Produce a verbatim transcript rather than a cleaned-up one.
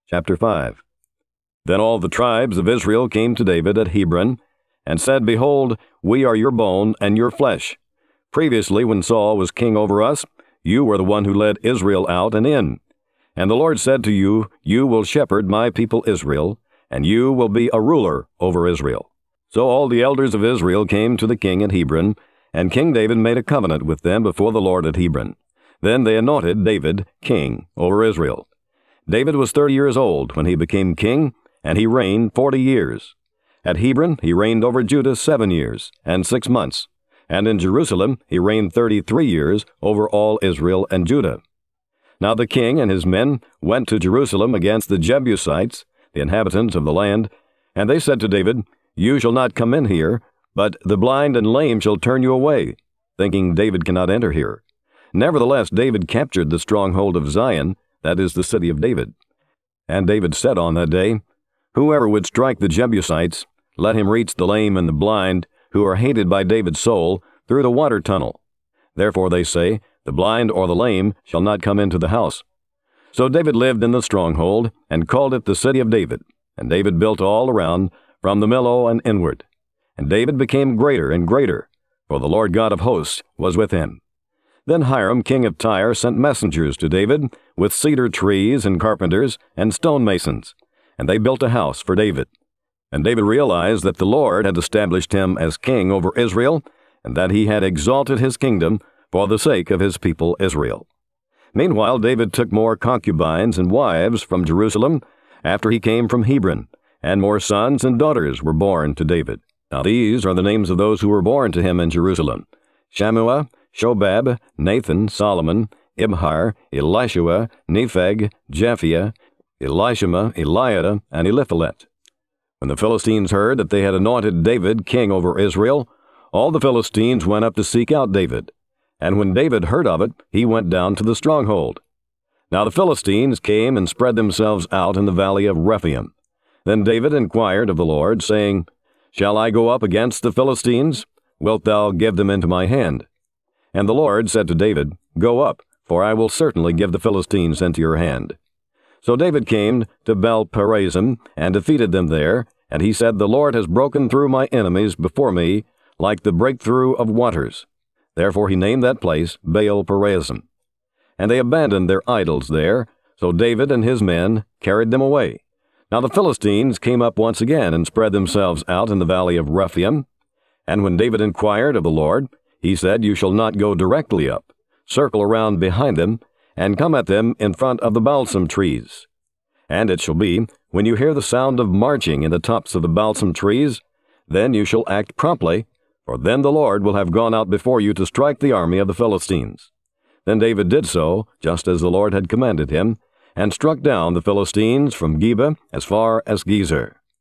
Chapter five. Then all the tribes of Israel came to David at Hebron, and said, Behold, we are your bone and your flesh. Previously, when Saul was king over us, you were the one who led Israel out and in. And the Lord said to you, You will shepherd my people Israel, and you will be a ruler over Israel. So all the elders of Israel came to the king at Hebron, and King David made a covenant with them before the Lord at Hebron. Then they anointed David king over Israel. David was thirty years old when he became king, and he reigned forty years. At Hebron he reigned over Judah seven years and six months, and in Jerusalem he reigned thirty-three years over all Israel and Judah. Now the king and his men went to Jerusalem against the Jebusites, the inhabitants of the land, and they said to David, You shall not come in here, but the blind and lame shall turn you away, thinking David cannot enter here. Nevertheless David captured the stronghold of Zion, that is the city of David. And David said on that day, Whoever would strike the Jebusites, let him reach the lame and the blind, who are hated by David's soul, through the water tunnel. Therefore they say, The blind or the lame shall not come into the house. So David lived in the stronghold, and called it the city of David. And David built all around, from the Millo and inward. And David became greater and greater, for the Lord God of hosts was with him. Then Hiram king of Tyre sent messengers to David, with cedar trees and carpenters and stonemasons, and they built a house for David. And David realized that the Lord had established him as king over Israel, and that he had exalted his kingdom for the sake of his people Israel. Meanwhile David took more concubines and wives from Jerusalem after he came from Hebron, and more sons and daughters were born to David. Now these are the names of those who were born to him in Jerusalem: Shammua, Shobab, Nathan, Solomon, Ibhar, Elishua, Nepheg, Japhia, Elishama, Eliada, and Eliphalet. When the Philistines heard that they had anointed David king over Israel, all the Philistines went up to seek out David. And when David heard of it, he went down to the stronghold. Now the Philistines came and spread themselves out in the valley of Rephaim. Then David inquired of the Lord, saying, Shall I go up against the Philistines? Wilt thou give them into my hand? And the Lord said to David, Go up, for I will certainly give the Philistines into your hand. So David came to Baal-perazim and defeated them there, and he said, The Lord has broken through my enemies before me, like the breakthrough of waters. Therefore he named that place Baal-perazim. And they abandoned their idols there, so David and his men carried them away. Now the Philistines came up once again and spread themselves out in the valley of Rephaim. And when David inquired of the Lord, he said, You shall not go directly up. Circle around behind them, and come at them in front of the balsam trees. And it shall be, when you hear the sound of marching in the tops of the balsam trees, then you shall act promptly, for then the Lord will have gone out before you to strike the army of the Philistines. Then David did so, just as the Lord had commanded him, and struck down the Philistines from Geba as far as Gezer.